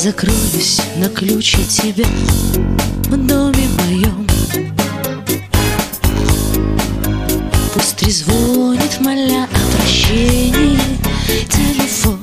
закроюсь на ключ от тебя в доме моем. Пусть трезвонит, моля о прощении, телефон.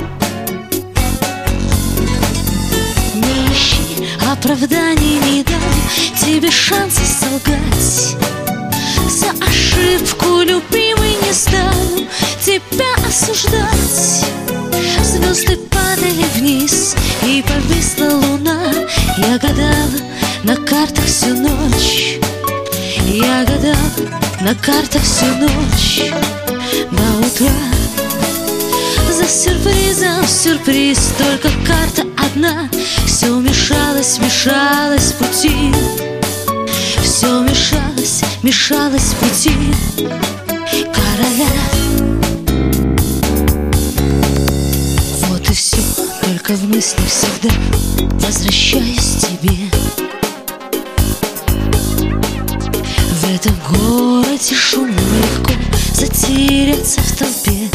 Не ищи оправданий, не дам тебе шанса солгать. За ошибку, любимый, не стану тебя осуждать. Звезды падали вниз, и повисла луна. Я гадала на картах всю ночь. Я гадала на картах всю ночь до утра. За сюрпризом сюрприз, только карта одна. Все мешалось, мешалось пути. Все мешалось, мешалось пути короля. Вот и все, только в мыслях всегда возвращаюсь к тебе. В этом городе шумно, легко затеряться в толпе.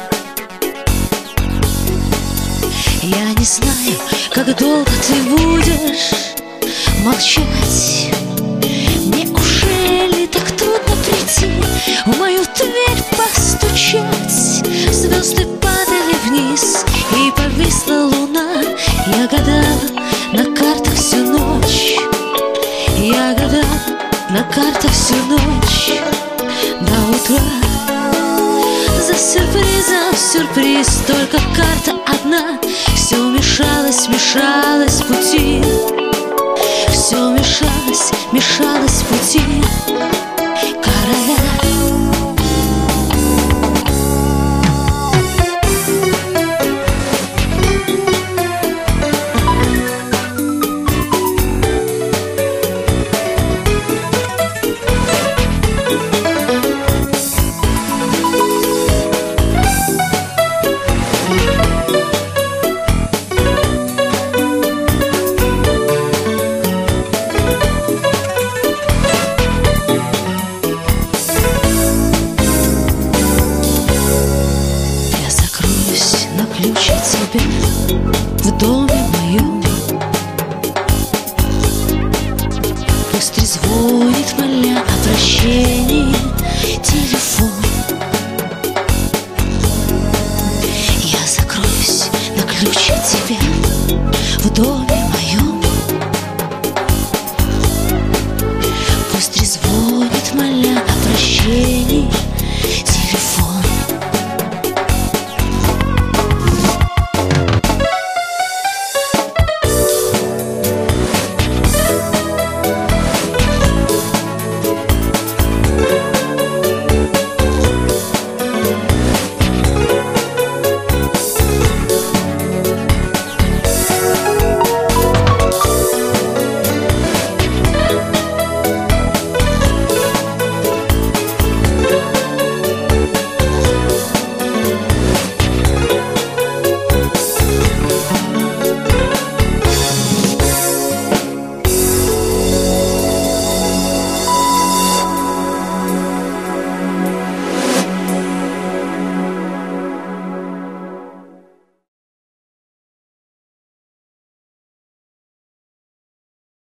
Я не знаю, как долго ты будешь молчать. Неужели так трудно прийти в мою дверь постучать? Звезды падали вниз, и повисла луна. Я гадала на картах всю ночь. Я гадала на картах всю ночь до утра. За сюрпризом сюрприз, только карта одна. Все мешалось, мешалось пути. Все мешалось, мешалось пути короля. Ключ от тебя в доме моем. Пусть трезвонит, моля о прощении, телефон. Я закроюсь на ключ от тебя